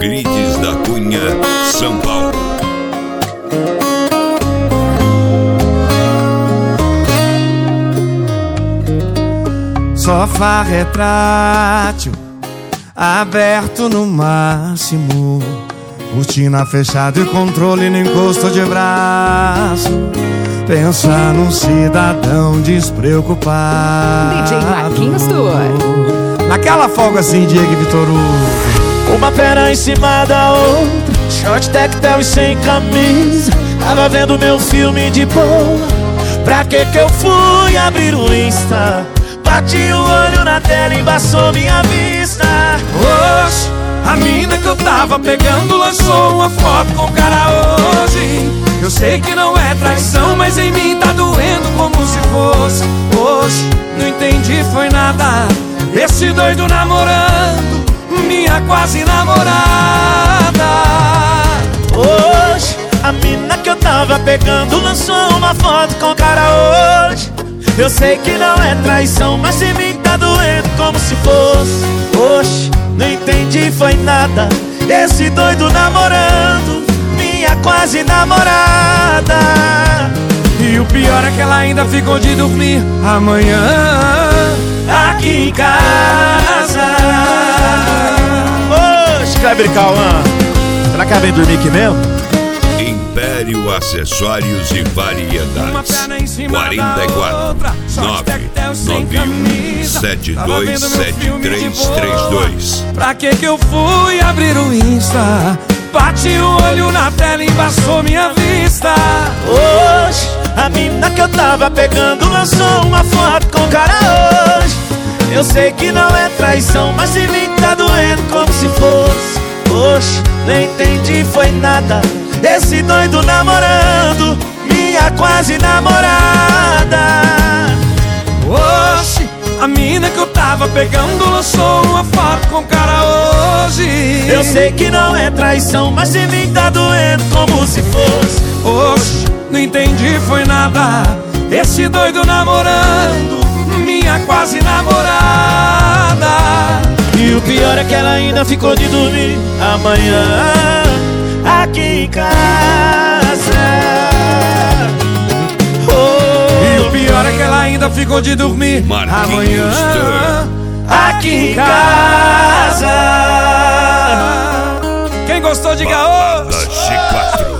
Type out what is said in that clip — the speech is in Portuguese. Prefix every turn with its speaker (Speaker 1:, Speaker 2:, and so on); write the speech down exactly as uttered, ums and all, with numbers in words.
Speaker 1: Euclides da Cunha, São Paulo.
Speaker 2: Sofá retrátil, aberto no máximo, cortina fechada e controle no encosto de braço. Pensa num cidadão despreocupado,
Speaker 3: D J Marquinhos Tour.
Speaker 2: naquela folga assim, Diego e Vitor Hugo.
Speaker 4: Uma perna em cima da outra, short tactel e sem camisa. Tava vendo meu filme de boa, pra que que eu fui abrir o Insta? Bati o olho na tela e embaçou minha vista.
Speaker 2: Hoje, a mina que eu tava pegando lançou uma foto com o cara hoje. Eu sei que não é traição, mas em mim tá doendo como se fosse. Hoje, não entendi foi nada, esse doido namorando minha quase namorada.
Speaker 4: Hoje, a mina que eu tava pegando lançou uma foto com o cara hoje. Eu sei que não é traição, mas em mim tá doendo como se fosse. Oxe, não entendi foi nada, esse doido namorando minha quase namorada.
Speaker 2: E o pior é que ela ainda ficou de dormir amanhã
Speaker 4: aqui em casa. Oxe, Kleber Cauã, será que ela vem dormir aqui mesmo?
Speaker 1: Império Acessórios e Variedades. quarenta e quatro, nove nove um, sete dois sete três três dois.
Speaker 2: Pra que que eu fui abrir o Insta? Bati o olho na tela e embaçou minha vista.
Speaker 4: Hoje, a mina que eu tava pegando lançou uma foto com o cara hoje. Eu sei que não é traição, mas em mim tá doendo como se fosse. Oxe, não entendi foi nada, esse doido namorando minha quase namorada.
Speaker 2: Oxe, a mina que eu tava pegando lançou uma foto com o cara hoje.
Speaker 4: Eu sei que não é traição, mas em mim tá doendo como se fosse.
Speaker 2: Oxe, não entendi foi nada, esse doido namorando minha quase namorada.
Speaker 4: E o pior é que ela ainda ficou de dormir amanhã aqui em casa. Oh,
Speaker 2: e o pior é que ela ainda ficou de dormir
Speaker 1: Marquinhos
Speaker 2: amanhã
Speaker 1: Tour.
Speaker 4: aqui em casa.
Speaker 2: Quem gostou, diga ô!
Speaker 1: Balada G quatro.